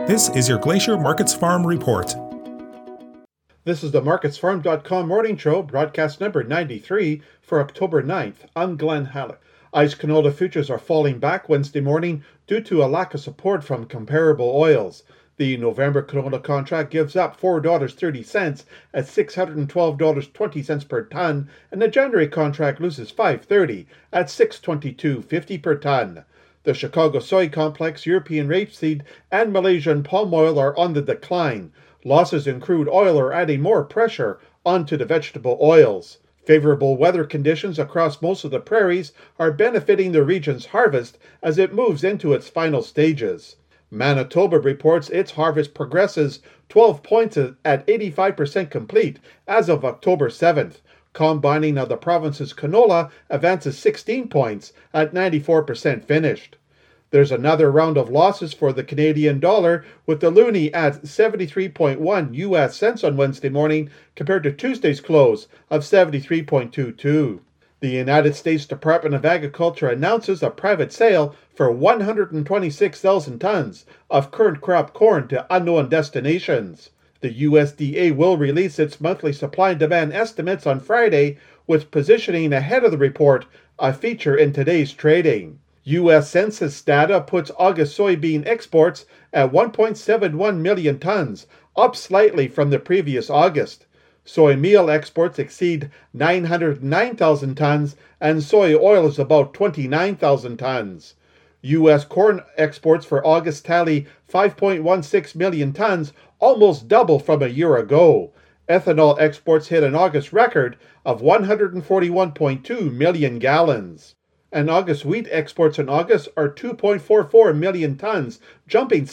This is your Glacier Markets Farm Report. This is the MarketsFarm.com morning show, broadcast number 93 for October 9th. I'm Glenn Halleck. ICE canola futures are falling back Wednesday morning due to a lack of support from comparable oils. The November canola contract gives up $4.30 at $612.20 per ton, and the January contract loses $5.30 at $622.50 per ton. The Chicago soy complex, European rapeseed, and Malaysian palm oil are on the decline. Losses in crude oil are adding more pressure onto the vegetable oils. Favorable weather conditions across most of the prairies are benefiting the region's harvest as it moves into its final stages. Manitoba reports its harvest progresses 12 points at 85% complete as of October 7th. Combining of the province's canola advances 16 points at 94% finished. There's another round of losses for the Canadian dollar, with the loonie at 73.1 US cents on Wednesday morning compared to Tuesday's close of 73.22. The United States Department of Agriculture announces a private sale for 126,000 tons of current crop corn to unknown destinations. The USDA will release its monthly supply and demand estimates on Friday, with positioning ahead of the report a feature in today's trading. U.S. Census data puts August soybean exports at 1.71 million tons, up slightly from the previous August. Soy meal exports exceed 909,000 tons, and soy oil is about 29,000 tons. U.S. corn exports for August tally 5.16 million tons, almost double from a year ago. Ethanol exports hit an August record of 141.2 million gallons. And August wheat exports in August are 2.44 million tons, jumping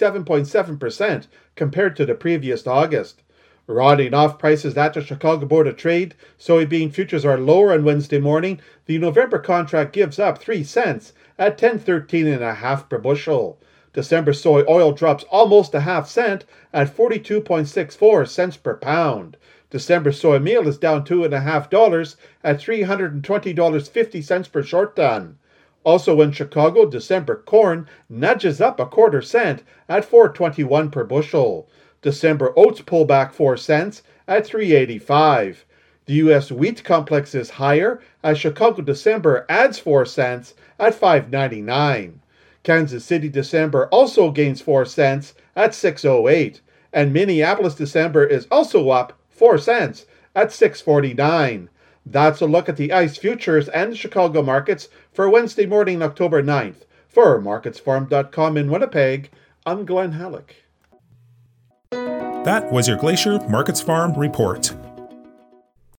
67.7% compared to the previous August. Rounding off prices at the Chicago Board of Trade, soybean futures are lower on Wednesday morning. The November contract gives up 3 cents at $10.13.5 per bushel. December soy oil drops almost a half cent at 42.64 cents per pound. December soy meal is down $2.50 at $320.50 per short ton. Also in Chicago, December corn nudges up a quarter cent at $4.21 per bushel. December oats pull back 4 cents at $3.85. The U.S. wheat complex is higher as Chicago December adds 4 cents at $5.99. Kansas City December also gains 4 cents at $6.08. And Minneapolis December is also up 4 cents at $6.49. That's a look at the ICE futures and the Chicago markets for Wednesday morning, October 9th. For MarketsFarm.com in Winnipeg, I'm Glenn Halleck. That was your Glacier Markets Farm Report.